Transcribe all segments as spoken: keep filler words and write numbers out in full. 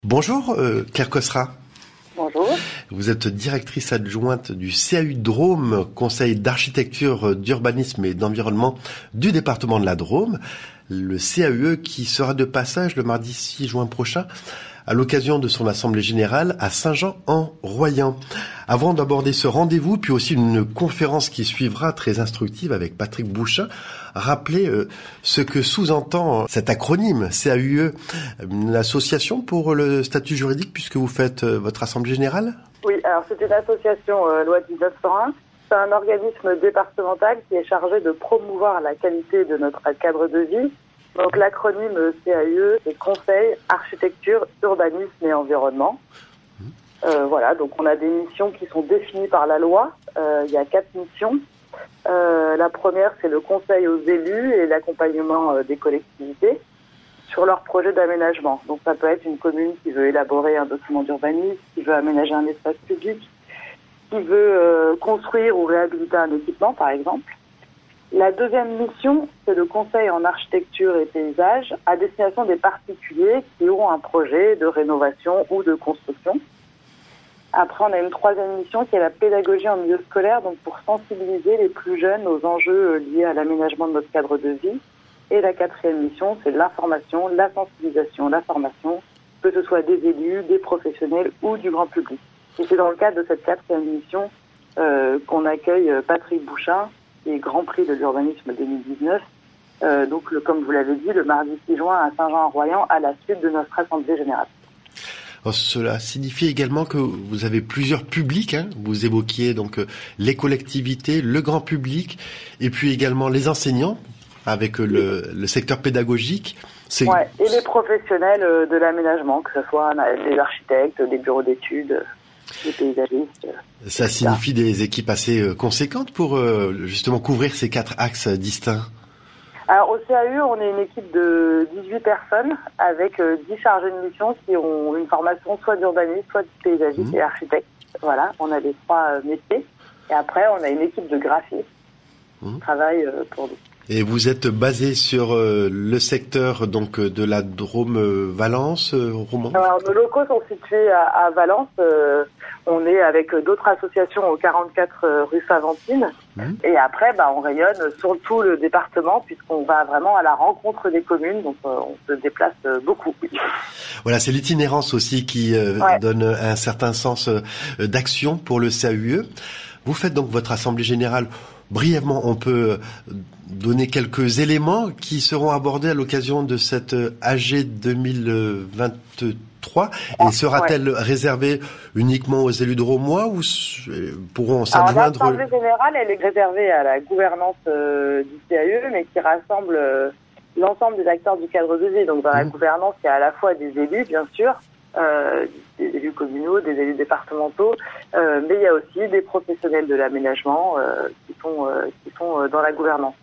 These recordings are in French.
Bonjour euh, Claire Cossera. Bonjour. Vous êtes directrice adjointe du C A U Drôme, Conseil d'architecture, d'urbanisme et d'environnement du département de la Drôme. Le C A U E qui sera de passage le mardi six juin prochain à l'occasion de son assemblée générale à Saint-Jean-en-Royans. Avant d'aborder ce rendez-vous, puis aussi une conférence qui suivra très instructive avec Patrick Bouchin, rappelez euh, ce que sous-entend cet acronyme C A U E, l'association pour le statut juridique, puisque vous faites euh, votre assemblée générale. Oui, alors c'est une association euh, loi dix-neuf cent un. C'est un organisme départemental qui est chargé de promouvoir la qualité de notre cadre de vie. Donc l'acronyme C A U E, c'est Conseil, Architecture, Urbanisme et Environnement. Euh, voilà, donc on a des missions qui sont définies par la loi. Euh, il y a quatre missions. Euh, la première, c'est le conseil aux élus et l'accompagnement euh, des collectivités sur leurs projets d'aménagement. Donc ça peut être une commune qui veut élaborer un document d'urbanisme, qui veut aménager un espace public, qui veut euh, construire ou réhabiliter un équipement, par exemple. La deuxième mission, c'est le conseil en architecture et paysage à destination des particuliers qui ont un projet de rénovation ou de construction. Après, on a une troisième mission qui est la pédagogie en milieu scolaire, donc pour sensibiliser les plus jeunes aux enjeux liés à l'aménagement de notre cadre de vie. Et la quatrième mission, c'est l'information, la sensibilisation, la formation, que ce soit des élus, des professionnels ou du grand public. Et c'est dans le cadre de cette quatrième mission euh, qu'on accueille Patrick Bouchin, qui est Grand Prix de l'urbanisme deux mille dix-neuf, euh, donc le, comme vous l'avez dit, le mardi six juin à Saint-Jean-en-Royans, à la suite de notre assemblée générale. Alors, cela signifie également que vous avez plusieurs publics, hein. Vous évoquiez donc les collectivités, le grand public, et puis également les enseignants, avec le, le secteur pédagogique. C'est... Ouais, et les professionnels de l'aménagement, que ce soit des architectes, des bureaux d'études, des paysagistes. Ça signifie des équipes assez conséquentes pour justement couvrir ces quatre axes distincts. Alors au C A U, on est une équipe de dix-huit personnes avec dix chargés de mission qui ont une formation soit d'urbaniste, soit de paysagiste mmh. et architecte. Voilà, on a les trois métiers. Et après, on a une équipe de graphistes mmh. qui travaille pour nous. Et vous êtes basé sur euh, le secteur donc de la Drôme euh, Valence, euh, Romans. Alors nos locaux sont situés à, à Valence. Euh, on est avec d'autres associations au quarante-quatre euh, rue Faventine. Mmh. Et après, bah, on rayonne sur tout le département puisqu'on va vraiment à la rencontre des communes. Donc euh, on se déplace euh, beaucoup. Voilà, c'est l'itinérance aussi qui euh, ouais. donne un certain sens euh, d'action pour le C A U E. Vous faites donc votre assemblée générale. Brièvement, on peut donner quelques éléments qui seront abordés à l'occasion de cette A G deux mille vingt-trois. Et sera-t-elle ouais. réservée uniquement aux élus drômois ou pourront s'adjoindre... L'assemblée générale, elle est réservée à la gouvernance euh, du C A U E, mais qui rassemble euh, l'ensemble des acteurs du cadre de vie. Donc dans la mmh. gouvernance, il y a à la fois des élus, bien sûr, Euh, des élus communaux, des élus départementaux, euh, mais il y a aussi des professionnels de l'aménagement euh, qui sont euh, qui sont euh, dans la gouvernance.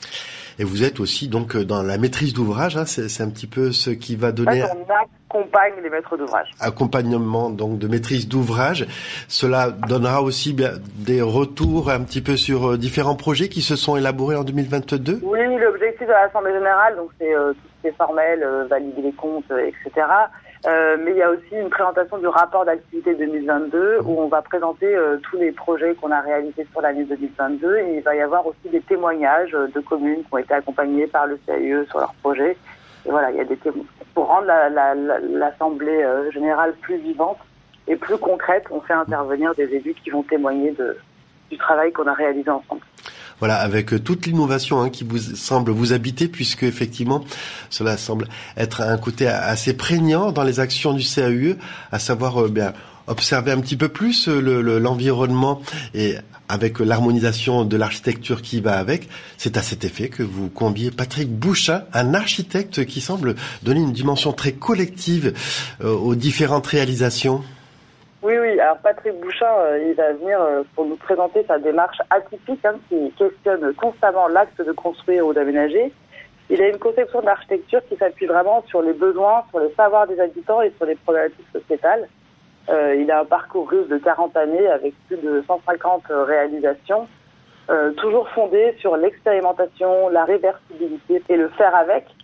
Et vous êtes aussi donc dans la maîtrise d'ouvrage, hein, c'est, c'est un petit peu ce qui va donner. En fait, on accompagne les maîtres d'ouvrage. Accompagnement donc de maîtrise d'ouvrage. Cela donnera aussi bien des retours un petit peu sur différents projets qui se sont élaborés en deux mille vingt-deux. Oui, l'objectif de l'Assemblée générale, donc c'est euh, tout ce qui est formel, euh, valider les comptes, euh, et cetera. Euh, mais il y a aussi une présentation du rapport d'activité deux mille vingt-deux où on va présenter euh, tous les projets qu'on a réalisés sur l'année deux mille vingt-deux et il va y avoir aussi des témoignages de communes qui ont été accompagnées par le C A U E sur leurs projets. Et voilà, il y a des témoignages. Pour rendre la, la, la, l'Assemblée euh, générale plus vivante et plus concrète, on fait intervenir des élus qui vont témoigner de, du travail qu'on a réalisé ensemble. Voilà, avec toute l'innovation hein, qui vous semble vous habiter, puisque effectivement, cela semble être un côté assez prégnant dans les actions du C A U E, à savoir euh, bien observer un petit peu plus le, le, l'environnement et avec l'harmonisation de l'architecture qui va avec. C'est à cet effet que vous conviez Patrick Bouchin, un architecte qui semble donner une dimension très collective euh, aux différentes réalisations. Oui, oui. Alors Patrick Bouchin, euh, il va venir euh, pour nous présenter sa démarche atypique hein, qui questionne constamment l'acte de construire ou d'aménager. Il a une conception de l'architecture qui s'appuie vraiment sur les besoins, sur les savoirs des habitants et sur les problématiques sociétales. Euh, il a un parcours russe de quarante années avec plus de cent cinquante réalisations, euh, toujours fondé sur l'expérimentation, la réversibilité et le faire avec.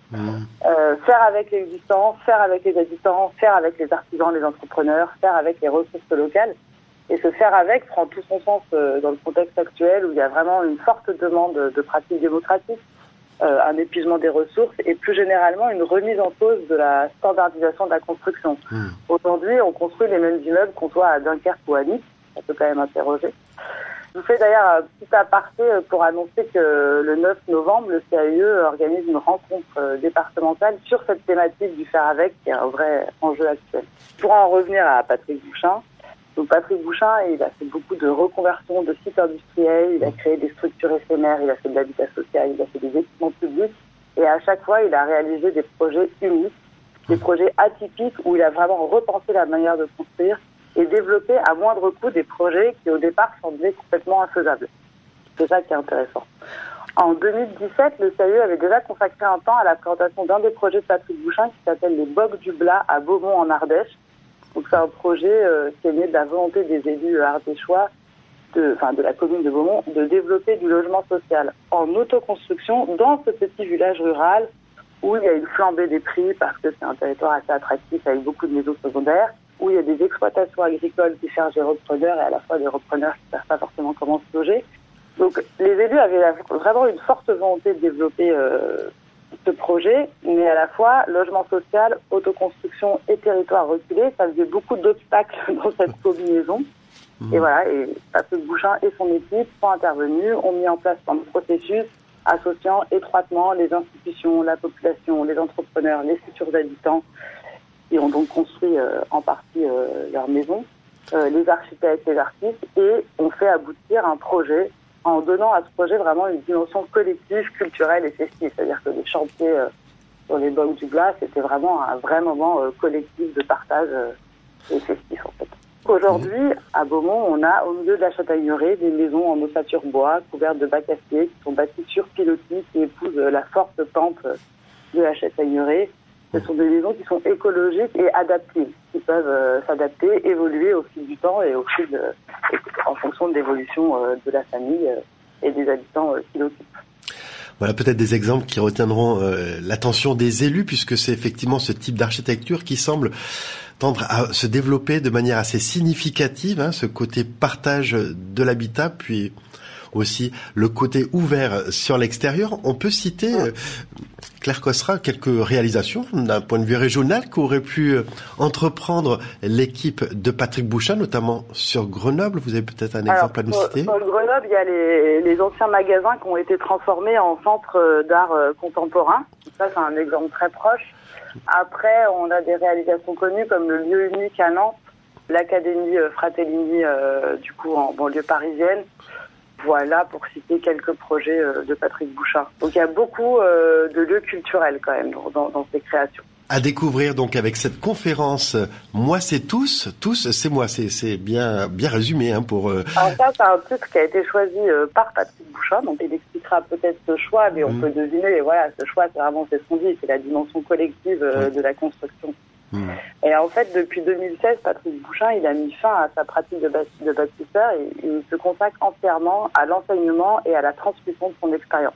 Mmh. Euh, faire avec l'existant, faire avec les habitants, faire avec les artisans, les entrepreneurs, faire avec les ressources locales. Et ce faire avec prend tout son sens euh, dans le contexte actuel où il y a vraiment une forte demande de pratiques démocratiques, euh, un épuisement des ressources et plus généralement une remise en cause de la standardisation de la construction. Mmh. Aujourd'hui, on construit les mêmes immeubles qu'on soit à Dunkerque ou à Nice. Ça peut quand même interroger. Je vous fais d'ailleurs un petit aparté pour annoncer que le neuf novembre, le C A U E organise une rencontre départementale sur cette thématique du faire avec, qui est un vrai enjeu actuel. Pour en revenir à Patrick Bouchain, donc Patrick Bouchain, il a fait beaucoup de reconversions de sites industriels, il a créé des structures éphémères, il a fait de l'habitat social, il a fait des équipements publics, et à chaque fois, il a réalisé des projets uniques, des projets atypiques où il a vraiment repensé la manière de construire et développer à moindre coût des projets qui au départ semblaient complètement infaisables. C'est ça qui est intéressant. En deux mille dix-sept, le C A U E avait déjà consacré un temps à la présentation d'un des projets de Patrick Bouchain qui s'appelle les Bocs du Blas à Beaumont en Ardèche. Donc c'est un projet euh, qui est né de la volonté des élus ardéchois, de, enfin de la commune de Beaumont, de développer du logement social en autoconstruction dans ce petit village rural où il y a une flambée des prix parce que c'est un territoire assez attractif avec beaucoup de maisons secondaires, où il y a des exploitations agricoles qui cherchent des repreneurs et à la fois des repreneurs qui ne savent pas forcément comment se loger. Donc les élus avaient vraiment une forte volonté de développer euh, ce projet, mais à la fois logement social, autoconstruction et territoire reculé, ça faisait beaucoup d'obstacles dans cette combinaison. Mmh. Et voilà, et Patrick Bouchain et son équipe sont intervenus, ont mis en place un processus associant étroitement les institutions, la population, les entrepreneurs, les futurs habitants, qui ont donc construit euh, en partie euh, leur maison, euh, les architectes, les artistes, et ont fait aboutir un projet en donnant à ce projet vraiment une dimension collective, culturelle et festive. C'est-à-dire que les chantiers euh, sur les Bocs du Blas, c'était vraiment un vrai moment euh, collectif de partage euh, et festif en fait. Aujourd'hui, à Beaumont, on a au milieu de la Châtaigneraie des maisons en ossature bois, couvertes de bacs acier, qui sont bâties sur pilotis, qui épousent euh, la forte pente euh, de la Châtaigneraie. Ce sont des maisons qui sont écologiques et adaptives, qui peuvent euh, s'adapter, évoluer au fil du temps et au fil de, et en fonction de l'évolution euh, de la famille euh, et des habitants euh, qui l'occupent. Voilà peut-être des exemples qui retiendront euh, l'attention des élus, puisque c'est effectivement ce type d'architecture qui semble tendre à se développer de manière assez significative, hein, ce côté partage de l'habitat, puis aussi le côté ouvert sur l'extérieur. On peut citer, euh, Claire Cossera, quelques réalisations d'un point de vue régional qu'aurait pu entreprendre l'équipe de Patrick Bouchain, notamment sur Grenoble. Vous avez peut-être un exemple Alors, à nous citer? Sur Grenoble, il y a les, les anciens magasins qui ont été transformés en centre d'art contemporain. Ça, c'est un exemple très proche. Après, on a des réalisations connues comme le lieu unique à Nantes, l'Académie Fratellini, euh, du coup, en banlieue parisienne. Voilà, pour citer quelques projets euh, de Patrick Bouchain. Donc il y a beaucoup euh, de lieux culturels quand même dans, dans ces créations. À découvrir donc avec cette conférence « Moi c'est tous », tous c'est moi, c'est, c'est bien, bien résumé hein, pour... Euh... Alors ça, c'est un titre qui a été choisi euh, par Patrick Bouchain, donc il expliquera peut-être ce choix, mais on mmh. peut deviner, et voilà, ce choix c'est vraiment c'est ce qu'on dit, c'est la dimension collective euh, mmh. de la construction. Mmh. Et en fait, depuis deux mille seize, Patrick Bouchain, il a mis fin à sa pratique de, bâti- de bâtisseur et il se consacre entièrement à l'enseignement et à la transmission de son expérience.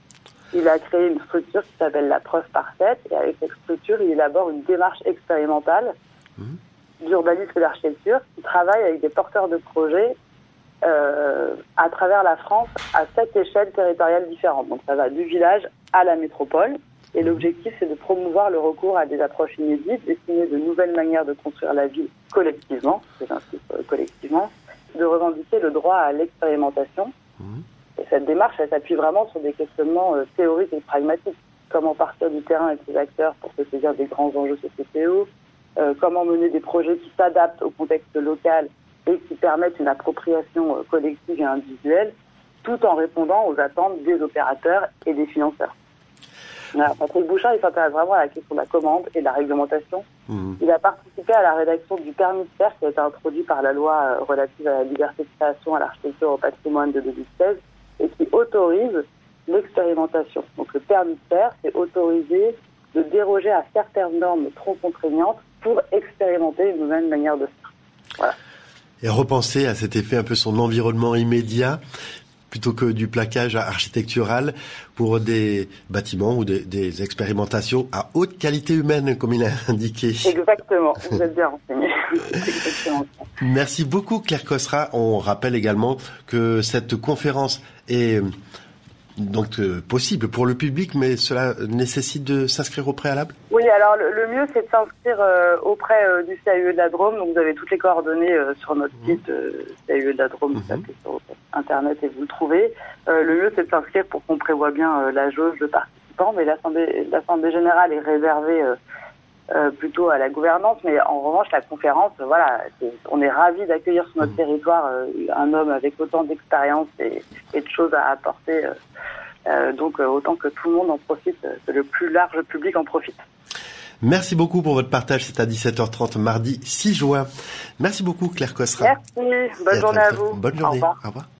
Il a créé une structure qui s'appelle la preuve parfaite et avec cette structure, il élabore une démarche expérimentale mmh. d'urbanisme et d'architecture qui travaille avec des porteurs de projets euh, à travers la France à sept échelles territoriales différentes. Donc ça va du village à la métropole. Et l'objectif, c'est de promouvoir le recours à des approches inédites, destinées de nouvelles manières de construire la ville collectivement, c'est j'insiste euh, collectivement, de revendiquer le droit à l'expérimentation. Mmh. Et cette démarche, elle s'appuie vraiment sur des questionnements euh, théoriques et pragmatiques. Comment partir du terrain avec les acteurs pour se saisir des grands enjeux sociétaux, euh, comment mener des projets qui s'adaptent au contexte local et qui permettent une appropriation euh, collective et individuelle, tout en répondant aux attentes des opérateurs et des financeurs. Alors, Patrick Bouchain, il s'intéresse vraiment à la question de la commande et de la réglementation. Mmh. Il a participé à la rédaction du permis de faire qui a été introduit par la loi relative à la liberté de création, à l'architecture et au patrimoine de deux mille seize et qui autorise l'expérimentation. Donc le permis de faire, c'est autoriser de déroger à certaines normes trop contraignantes pour expérimenter une nouvelle manière de faire. Voilà. Et repenser à cet effet un peu son environnement immédiat. plutôt que du plaquage architectural pour des bâtiments ou des, des expérimentations à haute qualité humaine, comme il a indiqué. Exactement, vous êtes bien renseigné. Merci beaucoup Claire Cosra. On rappelle également que cette conférence est donc euh, possible pour le public, mais cela nécessite de s'inscrire au préalable? Oui, alors le, le mieux c'est de s'inscrire euh, auprès euh, du C A U E de la Drôme. Donc vous avez toutes les coordonnées euh, sur notre mmh. site euh, C A U E de la Drôme, vous tapez sur internet et vous le trouvez. Euh, le mieux c'est de s'inscrire pour qu'on prévoie bien euh, la jauge de participants, mais l'assemblée, l'assemblée générale est réservée euh, euh, plutôt à la gouvernance, mais en revanche la conférence, euh, voilà, c'est, on est ravis d'accueillir sur notre mmh. territoire euh, un homme avec autant d'expérience et, et de choses à apporter. Euh, Euh, donc euh, autant que tout le monde en profite, euh, que le plus large public en profite. Merci beaucoup pour votre partage, c'est à dix-sept heures trente mardi six juin. Merci beaucoup Claire Cosra. Merci, bonne journée à vous. Bonne journée, au revoir. Au revoir.